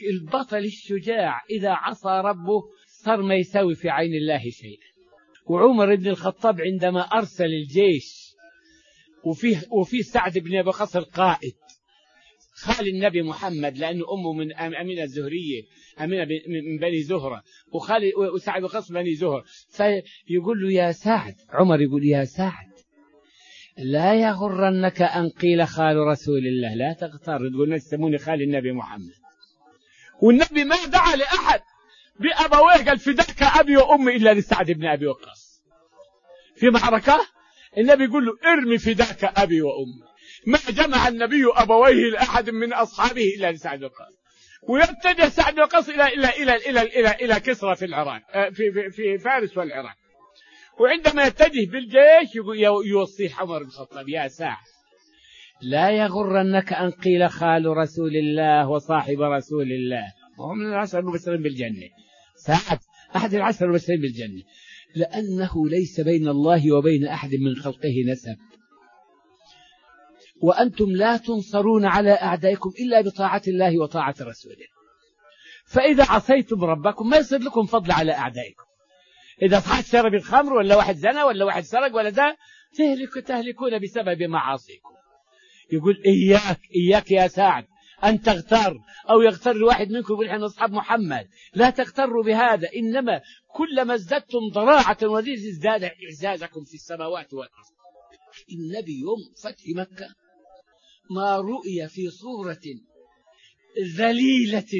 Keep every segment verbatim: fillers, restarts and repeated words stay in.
البطل الشجاع إذا عصى ربه صار ما يساوي في عين الله شيئا. وعمر بن الخطاب عندما أرسل الجيش وفيه, وفيه سعد بن أبي وقاص القائد خال النبي محمد، لأنه أمه من أمينة الزهرية، أمينة من بني زهرة، وخال وسعد بن وقاص بني زهرة، فيقول له يا سعد، عمر يقول يا سعد لا يغرنك أن قيل خال رسول الله، لا تغتر تقول الناس يسموني خال النبي محمد. والنبي ما دعا لأحد بأبويه قال فداك أبي وأمي إلا لسعد بن أبي وقاص. في معركة النبي يقول له ارمي فداك أبي وأمي، ما جمع النبي أبويه لأحد من أصحابه إلا لسعد بن وقاص. ويتجه سعد بن وقاص إلى إلى إلى إلى إلى إلى كسرى في العراق، في في في فارس والعراق. وعندما يتجه بالجيش يوصيه عمر بن الخطاب يا سعد لا يغرنك أن قيل خال رسول الله وصاحب رسول الله، وهم من العشر المبشرين بالجنة. سعد أحد العشر المبشرين بالجنة، لأنه ليس بين الله وبين أحد من خلقه نسب، وأنتم لا تنصرون على أعدائكم إلا بطاعة الله وطاعة رسوله. فإذا عصيتم ربكم ما يصير لكم فضل على أعدائكم. إذا صحت شرب الخمر ولا واحد زنى ولا واحد سرق ولا ده تهلك تهلكون بسبب معاصيكم. يقول إياك إياك يا سعد أن تغتر أو يغتر الواحد منكم ونحن أصحاب محمد، لا تغتروا بهذا، إنما كلما ازددتم ضراعة وزيد ازداد إعزازكم في السماوات والأرض. النبي يوم فتح مكة ما رؤي في صورة ذليلة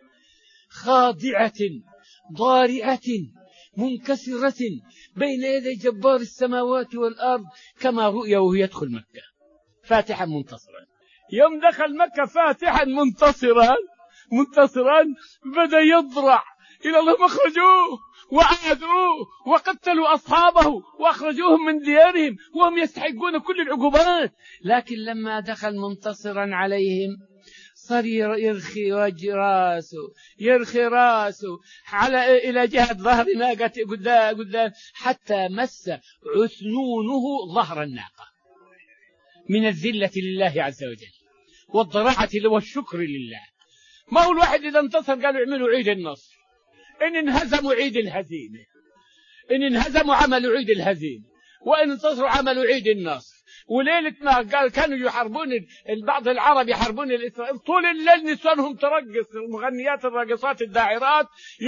خاضعة ضارعة منكسرة بين يدي جبار السماوات والأرض كما رؤي وهو يدخل مكة فاتحا منتصرا. يوم دخل مكة فاتحا منتصرا منتصرا بدأ يضرع إلى الله، اخرجوه وعادوه وقتلوا أصحابه وأخرجوهم من ديارهم وهم يستحقون كل العقوبات. لكن لما دخل منتصرا عليهم صار يرخي راسه يرخي راسه على إلى جهة ظهر ناقة قدام قدام حتى مس عثنونه ظهر الناقة من الذلة لله عز وجل والضراعة والشكر لله. ما هو الواحد إذا انتصر قالوا اعملوا عيد النصر، إن انهزموا عيد الهزيمة، إن انهزموا عملوا عيد الهزيمة، وإن انتصروا عملوا عيد النصر. وليلة ما قال كانوا يحاربون بعض العرب يحاربون الإسرائيل طول الليل نسوانهم ترقص، المغنيات الراقصات الداعرات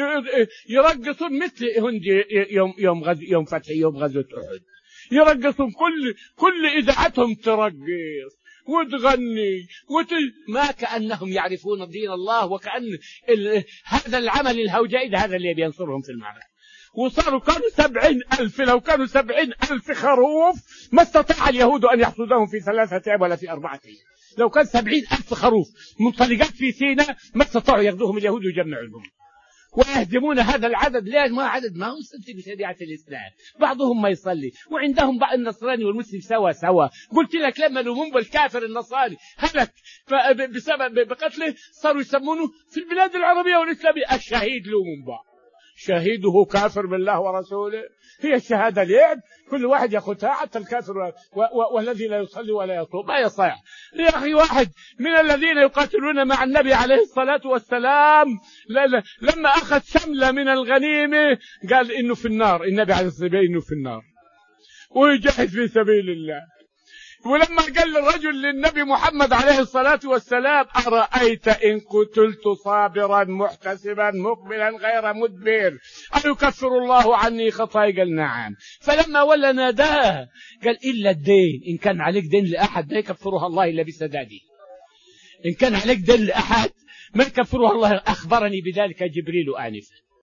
يرقصون مثل هند يوم يوم غزو يوم فتح يوم غزوة أحد، يرقصون كل كل إذاعتهم ترقص وتغني وت... ما كأنهم يعرفون دين الله، وكأن ال... هذا العمل الهوجائي هذا اللي بينصرهم في المعركة. وصاروا كانوا سبعين ألف، لو كانوا سبعين ألف خروف ما استطاع اليهود أن يحصدهم في ثلاثة أيام ولا في أربعة أيام. لو كان سبعين ألف خروف منطلقات في سيناء ما استطاعوا ياخذوهم اليهود ويجمعوا لهم ويهدمون هذا العدد. ليش ما عدد ما هو مستمسك بشريعة الإسلام، بعضهم ما يصلي وعندهم بعض النصراني والمسلم سوا سوا. قلت لك لما الأمم بالكافر النصراني هلك بسبب بقتله صاروا يسمونه في البلاد العربية والإسلامية الشهيد لومبا، شهيده كافر بالله ورسوله. هي الشهادة لعب، كل واحد ياخذها حتى الكافر و... و... والذي لا يصلي ولا يصوم ما يصيح. يا أخي واحد من الذين يقاتلون مع النبي عليه الصلاة والسلام لا لا لما أخذ شملة من الغنيمة قال إنه في النار، النبي عليه الصلاة والسلام إنه في النار ويجاهد في سبيل الله. ولما قال الرجل للنبي محمد عليه الصلاة والسلام أرأيت إن قتلت صابرا محتسبا مقبلا غير مدبر أيكفر الله عني خطاياي؟ قال نعم. فلما ولى ناداه قال إلا الدين، إن كان عليك دين لأحد لا يكفرها الله إلا بسداده، إن كان عليك دين لأحد ما يكفرها الله، أخبرني بذلك جبريل آنفا.